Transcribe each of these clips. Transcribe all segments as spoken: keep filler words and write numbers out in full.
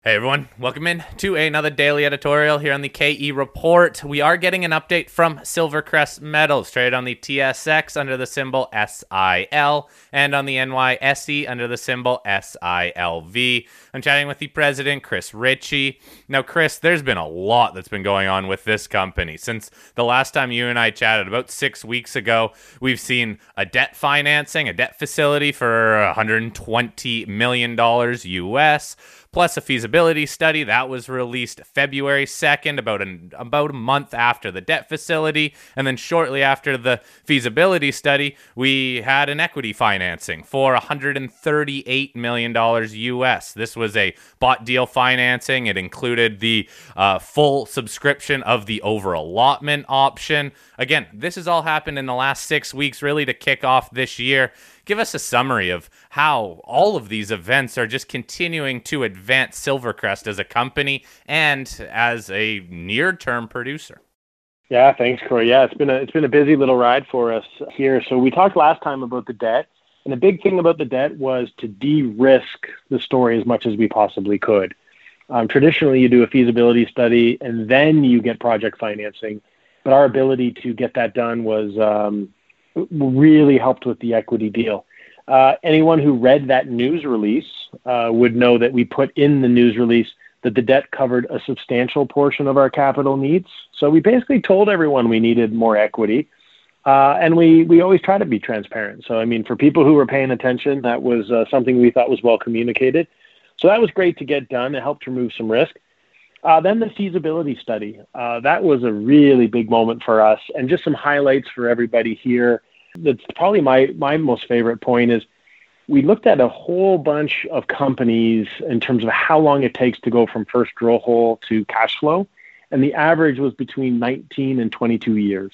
Hey everyone, welcome in to another daily editorial here on the K E Report. We are getting an update from Silvercrest Metals, traded on the T S X under the symbol S I L and on the N Y S E under the symbol S I L V. I'm chatting with the president, Chris Ritchie. Now, Chris, there's been a lot that's been going on with this company. Since the last time you and I chatted, about six weeks ago, we've seen a debt financing, a debt facility for one hundred twenty million dollars U S, plus a feasibility study that was released February second, about, an, about a month after the debt facility. And then shortly after the feasibility study, we had an equity financing for one hundred thirty-eight million dollars U S. This was a bought deal financing. It included the uh, full subscription of the over allotment option. Again, this has all happened in the last six weeks, really to kick off this year. Give us a summary of how all of these events are just continuing to advance Silvercrest as a company and as a near-term producer. Yeah, thanks, Corey. Yeah, it's been a it's been a busy little ride for us here. So we talked last time about the debt, and the big thing about the debt was to de-risk the story as much as we possibly could. Um, traditionally, you do a feasibility study and then you get project financing, but our ability to get that done was um, really helped with the equity deal. Uh, anyone who read that news release uh, would know that we put in the news release that the debt covered a substantial portion of our capital needs. So we basically told everyone we needed more equity, uh, and we we always try to be transparent. So I mean, for people who were paying attention, that was uh, something we thought was well communicated. So that was great to get done. It helped remove some risk. Uh, then the feasibility study. Uh, that was a really big moment for us, and just some highlights for everybody here. That's probably my, my most favorite point is we looked at a whole bunch of companies in terms of how long it takes to go from first drill hole to cash flow, and the average was between nineteen and twenty-two years.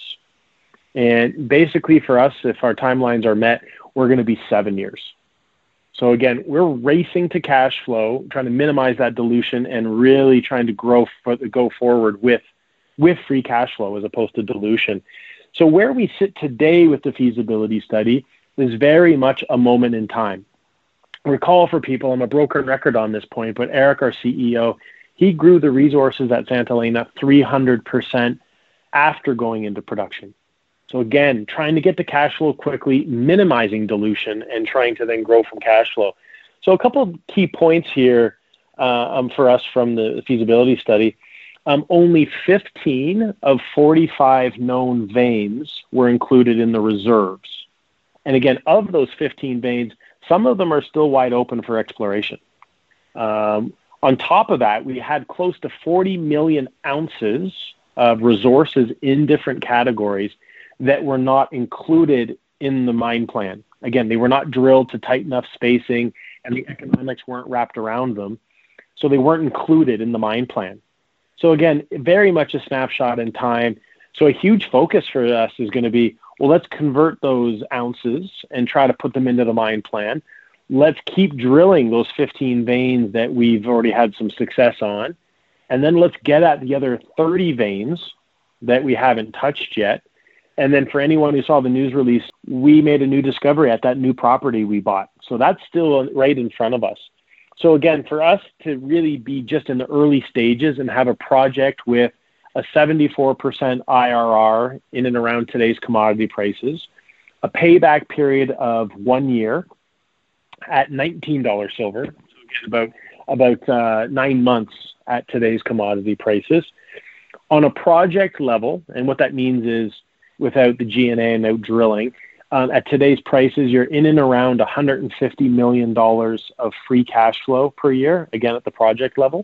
And basically for us, if our timelines are met, we're going to be seven years. So again, we're racing to cash flow, trying to minimize that dilution and really trying to grow, for, go forward with, with free cash flow as opposed to dilution. So where we sit today with the feasibility study is very much a moment in time. Recall for people, I'm a broken record on this point, but Eric, our C E O, he grew the resources at Santa Elena three hundred percent after going into production. So again, trying to get the cash flow quickly, minimizing dilution, and trying to then grow from cash flow. So a couple of key points here uh, um, for us from the feasibility study. Um, only fifteen of forty-five known veins were included in the reserves. And again, of those fifteen veins, some of them are still wide open for exploration. Um, on top of that, we had close to forty million ounces of resources in different categories that were not included in the mine plan. Again, they were not drilled to tight enough spacing, and the economics weren't wrapped around them. So they weren't included in the mine plan. So again, very much a snapshot in time. So a huge focus for us is going to be, well, let's convert those ounces and try to put them into the mine plan. Let's keep drilling those fifteen veins that we've already had some success on. And then let's get at the other thirty veins that we haven't touched yet. And then for anyone who saw the news release, we made a new discovery at that new property we bought. So that's still right in front of us. So again, for us to really be just in the early stages and have a project with a seventy-four percent I R R in and around today's commodity prices, a payback period of one year at nineteen dollars silver, so again, about, about uh, nine months at today's commodity prices. On a project level, and what that means is without the G and A and out drilling, Um, at today's prices, you're in and around one hundred fifty million dollars of free cash flow per year, again, at the project level,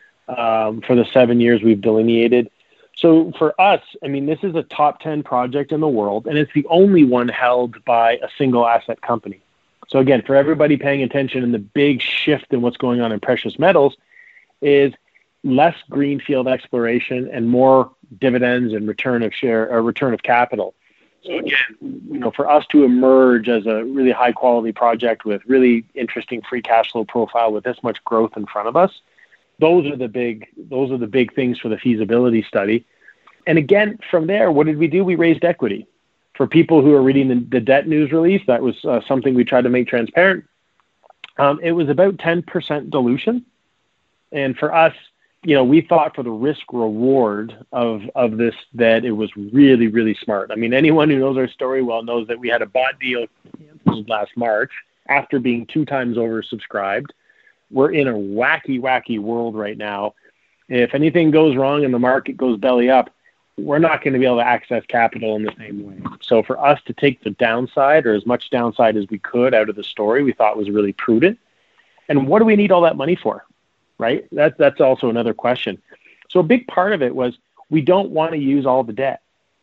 um, for the seven years we've delineated. So for us, I mean, this is a top ten project in the world, and it's the only one held by a single asset company. So again, for everybody paying attention, and the big shift in what's going on in precious metals is less greenfield exploration and more dividends and return of share or return of capital. So again, you know, for us to emerge as a really high quality project with really interesting free cash flow profile with this much growth in front of us, those are the big those are the big things for the feasibility study. And again, from there, what did we do? We raised equity. For people who are reading the, the debt news release, that was uh, something we tried to make transparent. Um, it was about ten percent dilution. And for us, you know, we thought for the risk reward of of this that it was really, really smart. I mean, anyone who knows our story well knows that we had a bought deal canceled last March after being two times oversubscribed. We're in a wacky, wacky world right now. If anything goes wrong and the market goes belly up, we're not going to be able to access capital in the same way. So for us to take the downside, or as much downside as we could out of the story, we thought was really prudent. And what do we need all that money for? Right? That's that's also another question. So a big part of it was we don't want to use all the debt.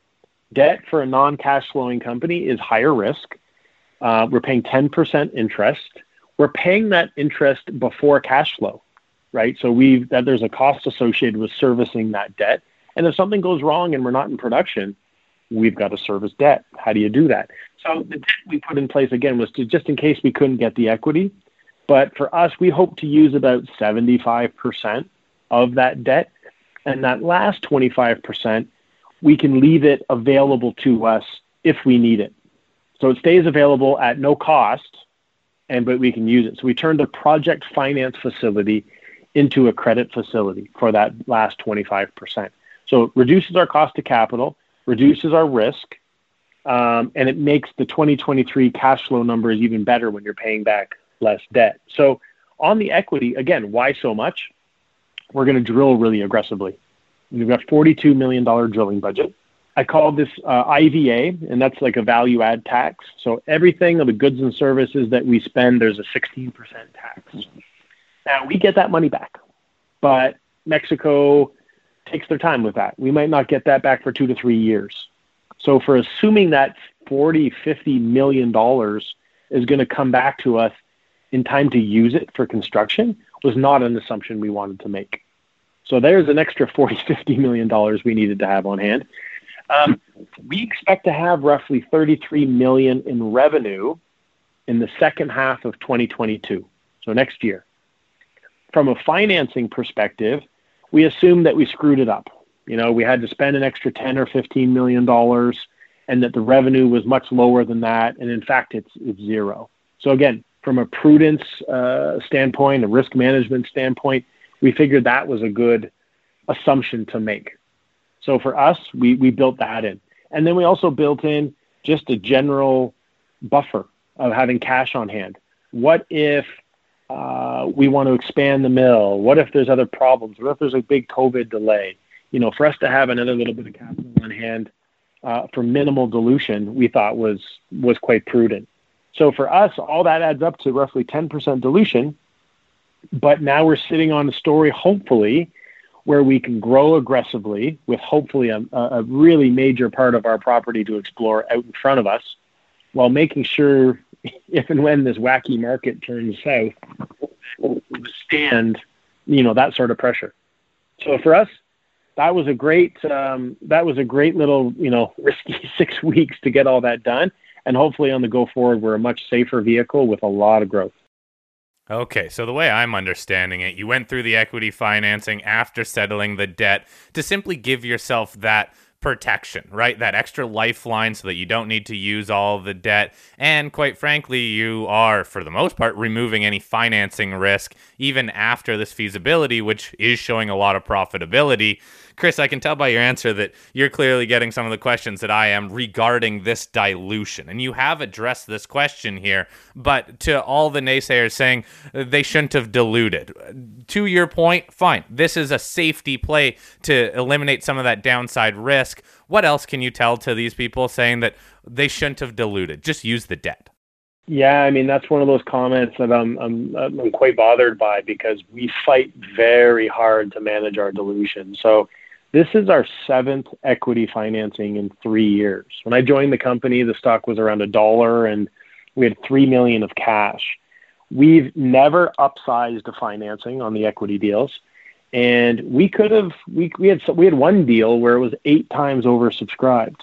Debt for a non-cash flowing company is higher risk. Uh, we're paying ten percent interest. We're paying that interest before cash flow, right? So we've that there's a cost associated with servicing that debt. And if something goes wrong and we're not in production, we've got to service debt. How do you do that? So the debt we put in place again was to just in case we couldn't get the equity. But for us, we hope to use about seventy-five percent of that debt. And that last twenty-five percent, we can leave it available to us if we need it. So it stays available at no cost, and but we can use it. So we turned a project finance facility into a credit facility for that last twenty-five percent. So it reduces our cost of capital, reduces our risk, um, and it makes the twenty twenty-three cash flow numbers even better when you're paying back less debt. So on the equity, again, why so much? We're going to drill really aggressively. We've got forty-two million dollars drilling budget. I call this uh, I V A, and that's like a value add tax. So everything of the goods and services that we spend, there's a sixteen percent tax. Now, we get that money back, but Mexico takes their time with that. We might not get that back for two to three years. So for assuming that forty, fifty million dollars is going to come back to us in time to use it for construction was not an assumption we wanted to make. So there's an extra forty, fifty million dollars we needed to have on hand. Um, we expect to have roughly thirty-three million in revenue in the second half of twenty twenty-two. So next year. From a financing perspective, we assumed that we screwed it up. You know, we had to spend an extra ten or fifteen million dollars and that the revenue was much lower than that. And in fact, it's, it's zero. So again, from a prudence uh, standpoint, a risk management standpoint, we figured that was a good assumption to make. So for us, we, we built that in. And then we also built in just a general buffer of having cash on hand. What if uh, we want to expand the mill? What if there's other problems? What if there's a big COVID delay? You know, for us to have another little bit of capital on hand uh, for minimal dilution, we thought was was quite prudent. So for us, all that adds up to roughly ten percent dilution. But now we're sitting on a story, hopefully, where we can grow aggressively with hopefully a, a really major part of our property to explore out in front of us, while making sure if and when this wacky market turns south, we'll withstand, you know, that sort of pressure. So for us, that was a great, um, that was a great little, you know, risky six weeks to get all that done. And hopefully on the go forward, we're a much safer vehicle with a lot of growth. Okay, so the way I'm understanding it, you went through the equity financing after settling the debt to simply give yourself that protection, right? That extra lifeline so that you don't need to use all the debt. And quite frankly, you are, for the most part, removing any financing risk even after this feasibility, which is showing a lot of profitability. Chris, I can tell by your answer that you're clearly getting some of the questions that I am regarding this dilution. And you have addressed this question here, but to all the naysayers saying they shouldn't have diluted. To your point, fine. This is a safety play to eliminate some of that downside risk. What else can you tell to these people saying that they shouldn't have diluted? Just use the debt. Yeah, I mean, that's one of those comments that I'm, I'm, I'm quite bothered by because we fight very hard to manage our dilution. So this is our seventh equity financing in three years. When I joined the company, the stock was around a dollar and we had three million dollars of cash. We've never upsized the financing on the equity deals. And we could have, we, we had, we had one deal where it was eight times oversubscribed.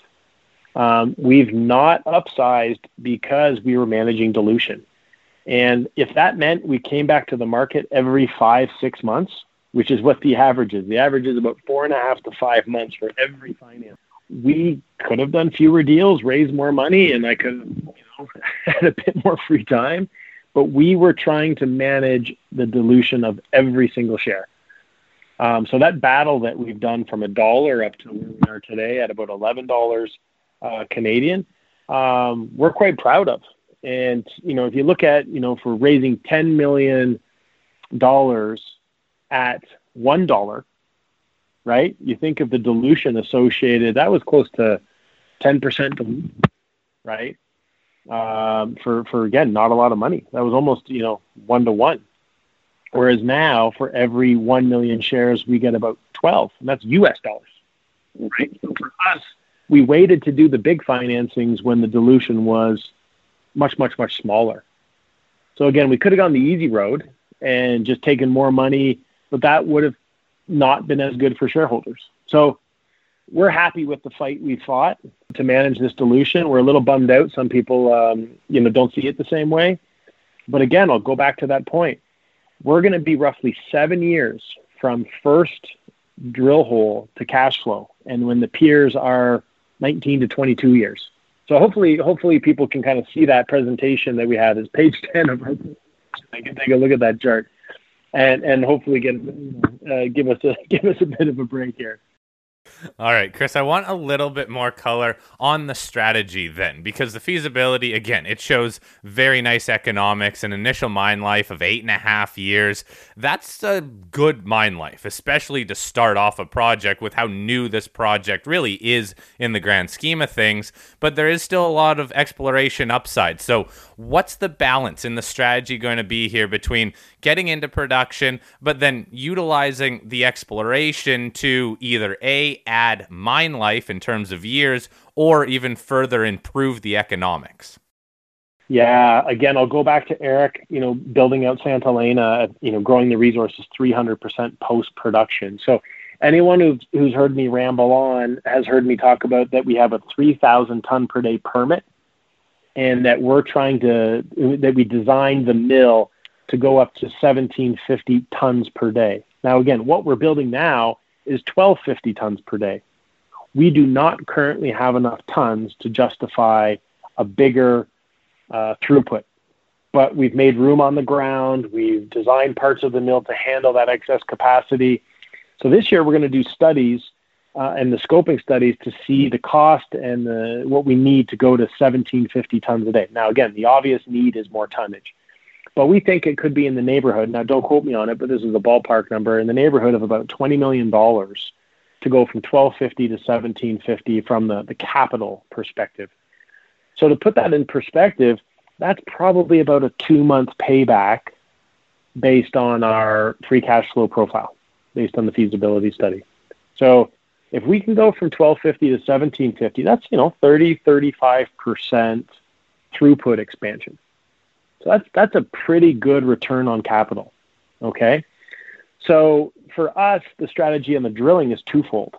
Um, we've not upsized because we were managing dilution. And if that meant we came back to the market every five, six months, which is what the average is, the average is about four and a half to five months for every finance. We could have done fewer deals, raised more money, and I could have, you know, had a bit more free time. but we were trying to manage the dilution of every single share. Um, so that battle that we've done from a dollar up to where we are today at about eleven dollars uh, Canadian, um, we're quite proud of. And, you know, if you look at, you know, for raising ten million dollars at one dollar, right? You think of the dilution associated, that was close to ten percent dilution, right? Um, for, for, again, not a lot of money. That was almost, you know, one to one. Whereas now, for every one million shares, we get about twelve, and that's U S dollars, right? So for us, we waited to do the big financings when the dilution was much, much, much smaller. So again, we could have gone the easy road and just taken more money, but that would have not been as good for shareholders. So we're happy with the fight we fought to manage this dilution. We're a little bummed out. Some people, um, you know, don't see it the same way. But again, I'll go back to that point. We're going to be roughly seven years from first drill hole to cash flow, and when the peers are nineteen to twenty-two years. So hopefully, hopefully people can kind of see that presentation that we had as page ten of our. They can take a look at that chart, and and hopefully get you know, uh, give us a give us a bit of a break here. All right, Chris, I want a little bit more color on the strategy then, because the feasibility, again, it shows very nice economics, an initial mine life of eight and a half years. That's a good mine life, especially to start off a project with how new this project really is in the grand scheme of things, but there is still a lot of exploration upside. So what's the balance in the strategy going to be here between getting into production, but then utilizing the exploration to either A, add mine life in terms of years, or even further improve the economics? Yeah, again, I'll go back to Eric, you know, building out Santa Elena, you know, growing the resources three hundred percent post-production. So anyone who's, who's heard me ramble on has heard me talk about that we have a three thousand ton per day permit, and that we're trying to, that we designed the mill to go up to seventeen fifty tons per day. Now, again, what we're building now is twelve fifty tons per day. We do not currently have enough tons to justify a bigger uh, throughput, but we've made room on the ground. We've designed parts of the mill to handle that excess capacity. So this year we're going to do studies uh, and the scoping studies to see the cost and the, what we need to go to seventeen fifty tons a day. Now, again, the obvious need is more tonnage. But we think it could be in the neighborhood, now don't quote me on it, but this is a ballpark number, in the neighborhood of about twenty million dollars to go from twelve fifty to seventeen fifty from the, the capital perspective. So to put that in perspective, that's probably about a two-month payback based on our free cash flow profile, based on the feasibility study. So if we can go from twelve fifty to seventeen fifty, that's, you know, thirty, thirty-five percent throughput expansion. So that's that's a pretty good return on capital, okay? So for us, the strategy on the drilling is twofold.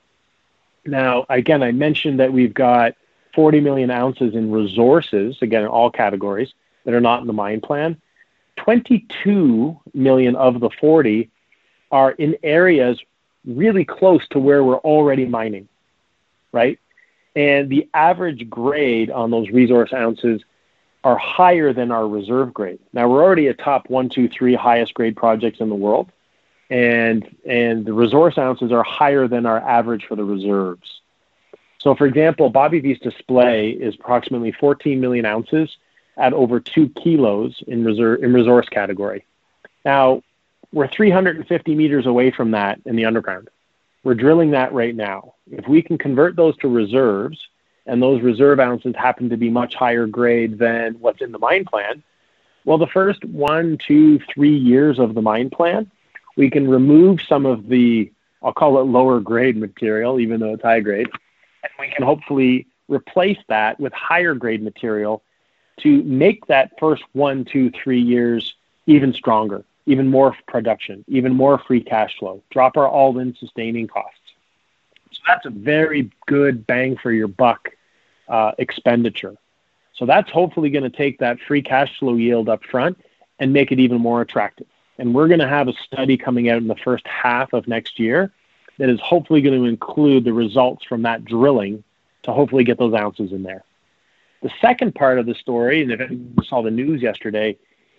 Now, again, I mentioned that we've got forty million ounces in resources, again, in all categories, that are not in the mine plan. twenty-two million of the forty are in areas really close to where we're already mining, right? And the average grade on those resource ounces are higher than our reserve grade. Now, we're already a top one, two, three highest grade projects in the world, and and the resource ounces are higher than our average for the reserves. So, for example, Bobby V's display is approximately fourteen million ounces at over two kilos in reserve in resource category. Now, we're three hundred fifty meters away from that in the underground. We're drilling that right now. If we can convert those to reserves, and those reserve ounces happen to be much higher grade than what's in the mine plan, well, the first one, two, three years of the mine plan, we can remove some of the, I'll call it lower grade material, even though it's high grade, and we can hopefully replace that with higher grade material to make that first one, two, three years even stronger, even more production, even more free cash flow, drop our all-in sustaining costs. So that's a very good bang for your buck uh, expenditure. So that's hopefully going to take that free cash flow yield up front and make it even more attractive. And we're going to have a study coming out in the first half of next year that is hopefully going to include the results from that drilling to hopefully get those ounces in there. The second part of the story, and if you saw the news yesterday,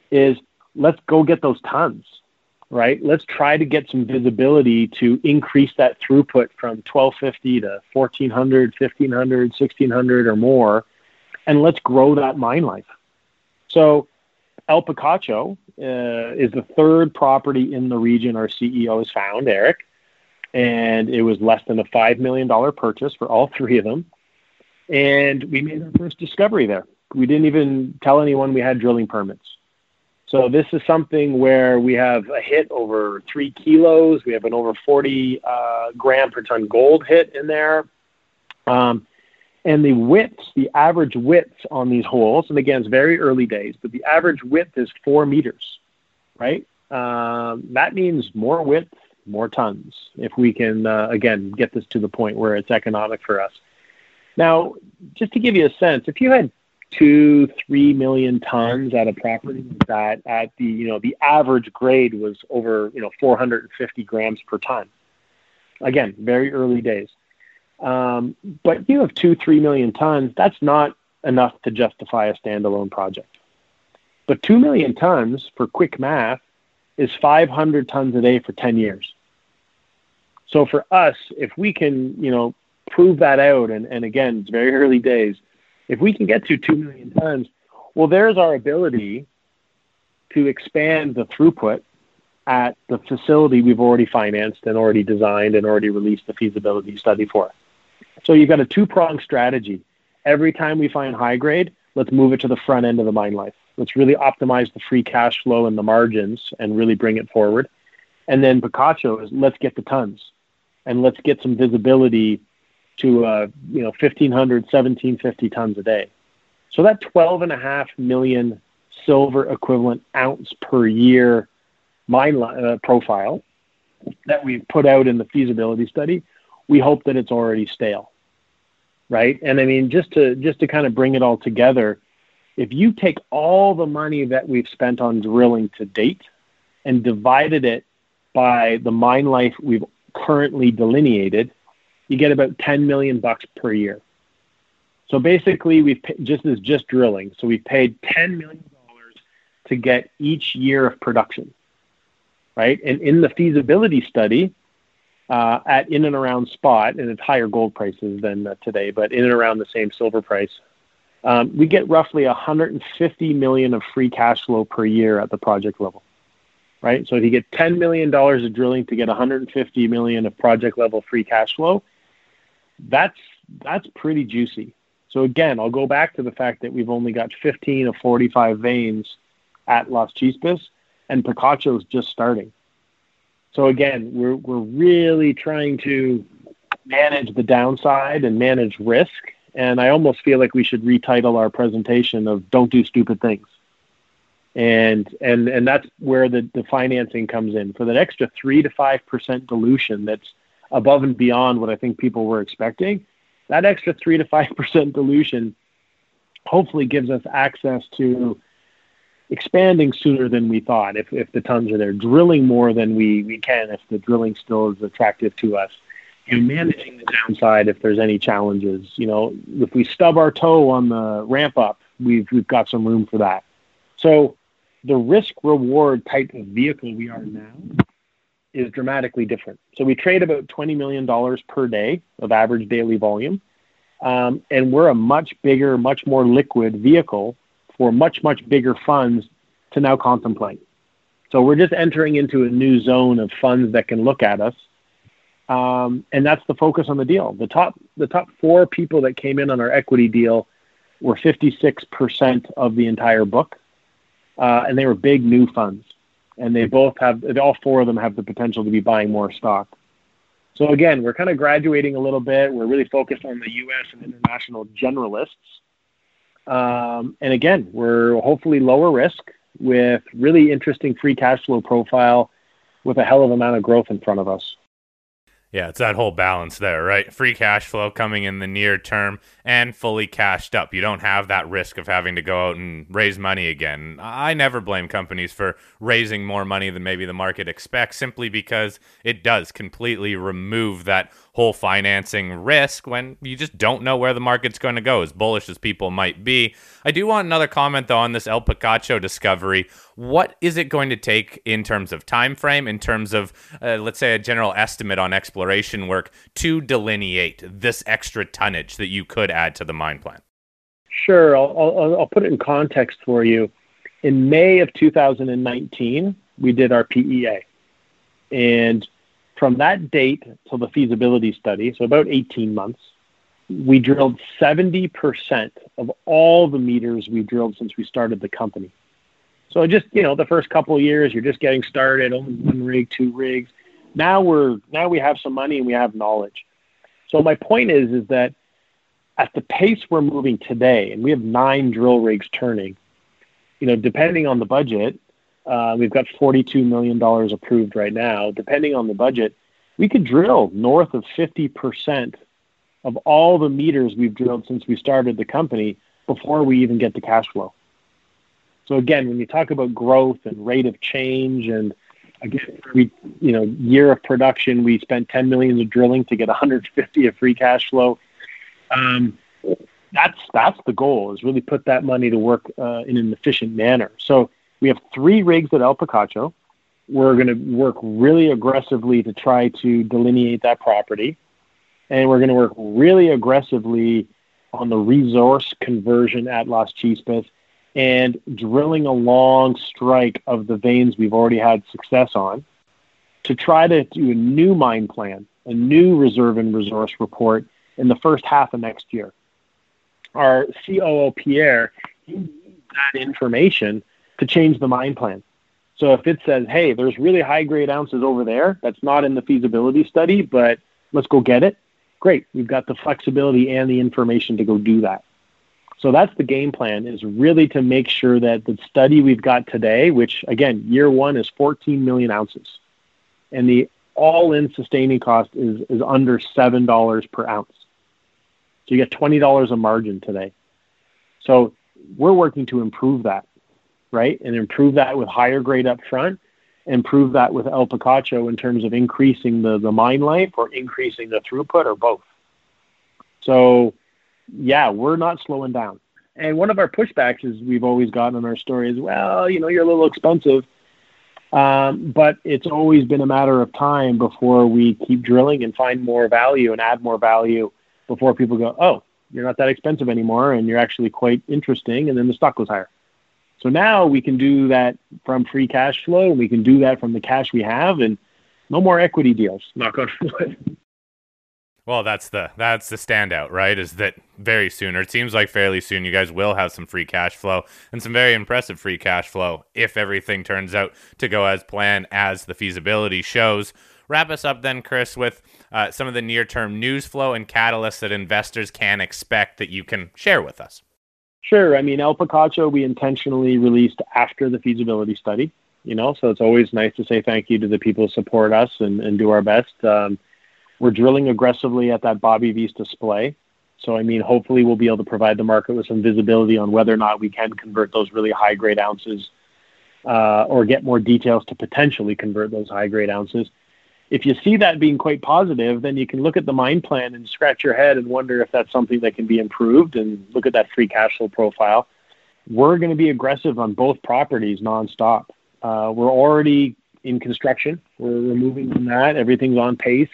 is let's go get those tons, right? Let's try to get some visibility to increase that throughput from twelve fifty to fourteen hundred, fifteen hundred, sixteen hundred or more, and let's grow that mine life. So El Picacho uh, is the third property in the region our C E O has found, Eric, and it was less than a five million dollars purchase for all three of them. And we made our first discovery there. We didn't even tell anyone we had drilling permits. So this is something where we have a hit over three kilos. We have an over forty uh, gram per ton gold hit in there. Um, and the widths, the average widths on these holes, and again, it's very early days, but the average width is four meters, right? Um, that means more width, more tons, if we can, uh, again, get this to the point where it's economic for us. Now, just to give you a sense, if you had two, three million tons at a property like that, at the, you know, the average grade was over, you know, four hundred fifty grams per ton. Again, very early days. Um, but you have two, three million tons, that's not enough to justify a standalone project. But two million tons, for quick math, is five hundred tons a day for ten years. So for us, if we can, you know, prove that out, and, and again, it's very early days, if we can get to two million tons, well, there's our ability to expand the throughput at the facility we've already financed and already designed and already released the feasibility study for. So you've got a two-pronged strategy. Every time we find high grade, let's move it to the front end of the mine life. Let's really optimize the free cash flow and the margins and really bring it forward. And then Picacho is let's get the tons and let's get some visibility to uh, you know fifteen hundred, seventeen fifty tons a day. So that twelve and a half million silver equivalent ounce per year mine uh, profile that we put out in the feasibility study, we hope that it's already stale, right? And I mean, just to just to kind of bring it all together, if you take all the money that we've spent on drilling to date and divided it by the mine life we've currently delineated, you get about ten million bucks per year. So basically, we've paid, just as just drilling. So we've paid ten million dollars to get each year of production, right? And in the feasibility study, uh, at in and around spot, and it's higher gold prices than uh, today, but in and around the same silver price, um, we get roughly one hundred fifty million dollars of free cash flow per year at the project level. Right? So if you get ten million dollars of drilling to get one hundred fifty million dollars of project level free cash flow, that's that's pretty juicy. So again, I'll go back to the fact that we've only got fifteen of forty-five veins at Las Chispas, and Picacho's just starting. So again, we're we're really trying to manage the downside and manage risk. And I almost feel like we should retitle our presentation of "Don't Do Stupid Things." And and and that's where the, the financing comes in. For that extra three to five percent dilution that's above and beyond what I think people were expecting, that extra three to five percent dilution hopefully gives us access to expanding sooner than we thought if, if the tons are there, drilling more than we, we can if the drilling still is attractive to us, and managing the downside if there's any challenges. You know, if we stub our toe on the ramp up, we've we've got some room for that. So the risk-reward type of vehicle we are now is dramatically different. So we trade about twenty million dollars per day of average daily volume, um, and we're a much bigger, much more liquid vehicle for much, much bigger funds to now contemplate. So we're just entering into a new zone of funds that can look at us, um, and that's the focus on the deal. The top, the top four people that came in on our equity deal were fifty-six percent of the entire book. Uh, and they were big new funds, and they both have, all four of them have the potential to be buying more stock. So again, we're kind of graduating a little bit. We're really focused on the U S and international generalists. Um, and again, we're hopefully lower risk with really interesting free cash flow profile with a hell of an amount of growth in front of us. Yeah, it's that whole balance there, right? Free cash flow coming in the near term and fully cashed up. You don't have that risk of having to go out and raise money again. I never blame companies for raising more money than maybe the market expects, simply because it does completely remove that whole financing risk when you just don't know where the market's going to go, as bullish as people might be. I do want another comment, though, on this El Picacho discovery. What is it going to take in terms of time frame, in terms of, uh, let's say, a general estimate on exploration work to delineate this extra tonnage that you could add to the mine plan? Sure. I'll, I'll, I'll put it in context for you. In May of two thousand nineteen, we did our P E A. And from that date till the feasibility study, so about eighteen months, we drilled seventy percent of all the meters we've drilled since we started the company. So just, you know, the first couple of years, you're just getting started, only one rig, two rigs. Now we're, now we have some money and we have knowledge. So my point is, is that at the pace we're moving today, and we have nine drill rigs turning, you know, depending on the budget, uh, we've got forty-two million dollars approved right now. Depending on the budget, we could drill north of fifty percent of all the meters we've drilled since we started the company before we even get to cash flow. So again, when you talk about growth and rate of change, and again, we, you know, year of production, we spent ten million of drilling to get one hundred fifty of free cash flow. Um, that's that's the goal, is really put that money to work uh, in an efficient manner. So we have three rigs at El Picacho. We're going to work really aggressively to try to delineate that property, and we're going to work really aggressively on the resource conversion at Las Chispas and drilling a long strike of the veins we've already had success on to try to do a new mine plan, a new reserve and resource report in the first half of next year. Our C O O, Pierre, he needs that information to change the mine plan. So if it says, hey, there's really high-grade ounces over there, that's not in the feasibility study, but let's go get it, great. We've got the flexibility and the information to go do that. So that's the game plan, is really to make sure that the study we've got today, which, again, year one is fourteen million ounces, and the all-in sustaining cost is, is under seven dollars per ounce. So you get twenty dollars a margin today. So we're working to improve that, right? And improve that with higher grade up front, improve that with El Picacho in terms of increasing the, the mine life or increasing the throughput, or both. So, yeah, we're not slowing down. And one of our pushbacks is we've always gotten in our story is, well, you know, you're a little expensive. Um, but it's always been a matter of time before we keep drilling and find more value and add more value before people go, oh, you're not that expensive anymore, and you're actually quite interesting, and then the stock goes higher. So now we can do that from free cash flow, and we can do that from the cash we have, and no more equity deals, knock on wood. Well, that's the that's the standout, right? Is that very soon, or it seems like fairly soon, you guys will have some free cash flow, and some very impressive free cash flow if everything turns out to go as planned, as the feasibility shows. Wrap us up then, Chris, with uh, some of the near-term news flow and catalysts that investors can expect that you can share with us. Sure. I mean, El Picacho, we intentionally released after the feasibility study, you know, so it's always nice to say thank you to the people who support us and, and do our best. Um, we're drilling aggressively at that Bobby Vista display. So, I mean, hopefully we'll be able to provide the market with some visibility on whether or not we can convert those really high-grade ounces uh, or get more details to potentially convert those high-grade ounces. If you see that being quite positive, then you can look at the mine plan and scratch your head and wonder if that's something that can be improved, and look at that free cash flow profile. We're going to be aggressive on both properties nonstop. Uh, we're already in construction. We're, we're moving on that. Everything's on pace.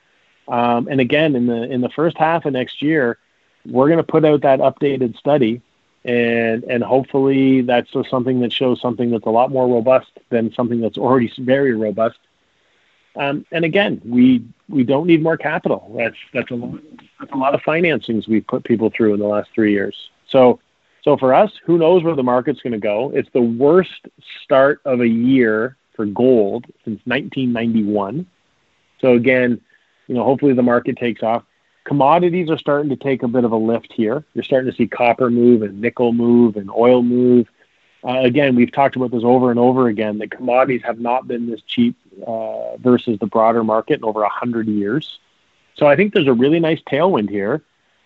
Um, and again, in the in the first half of next year, we're going to put out that updated study, and and hopefully that's just something that shows something that's a lot more robust than something that's already very robust. Um, and again, we we don't need more capital. That's that's a lot. That's a lot of financings we've put people through in the last three years. So, so for us, who knows where the market's going to go? It's the worst start of a year for gold since nineteen ninety-one. So again, you know, hopefully the market takes off. Commodities are starting to take a bit of a lift here. You're starting to see copper move and nickel move and oil move. Uh, again, we've talked about this over and over again, that commodities have not been this cheap uh, versus the broader market in over one hundred years. So I think there's a really nice tailwind here,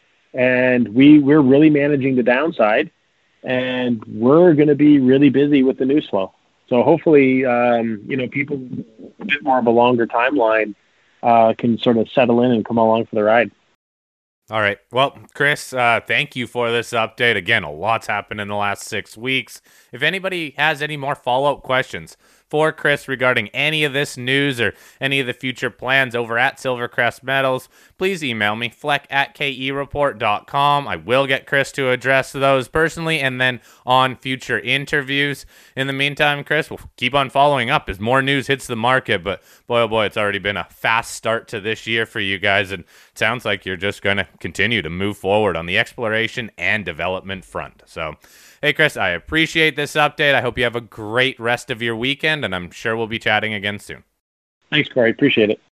and we, we're really managing the downside, and we're going to be really busy with the news flow. So hopefully, um, you know, people a bit more of a longer timeline uh, can sort of settle in and come along for the ride. All right. Well, Chris, uh, thank you for this update. Again, a lot's happened in the last six weeks. If anybody has any more follow-up questions for Chris regarding any of this news or any of the future plans over at Silvercrest Metals, please email me, fleck at k e report dot com. I will get Chris to address those personally and then on future interviews. In the meantime, Chris, we'll keep on following up as more news hits the market. But boy, oh boy, it's already been a fast start to this year for you guys. And it sounds like you're just going to continue to move forward on the exploration and development front. So, hey, Chris, I appreciate this update. I hope you have a great rest of your weekend, and I'm sure we'll be chatting again soon. Thanks, Corey. Appreciate it.